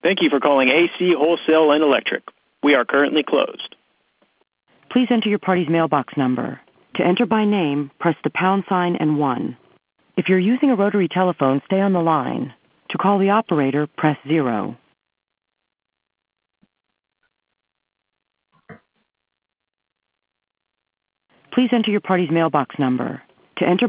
Thank you for calling AC Wholesale and Electric. We are currently closed. Please enter your party's mailbox number. To enter by name, press the pound sign and 1. If you're using a rotary telephone, stay on the line. To call the operator, press 0. Please enter your party's mailbox number. To enter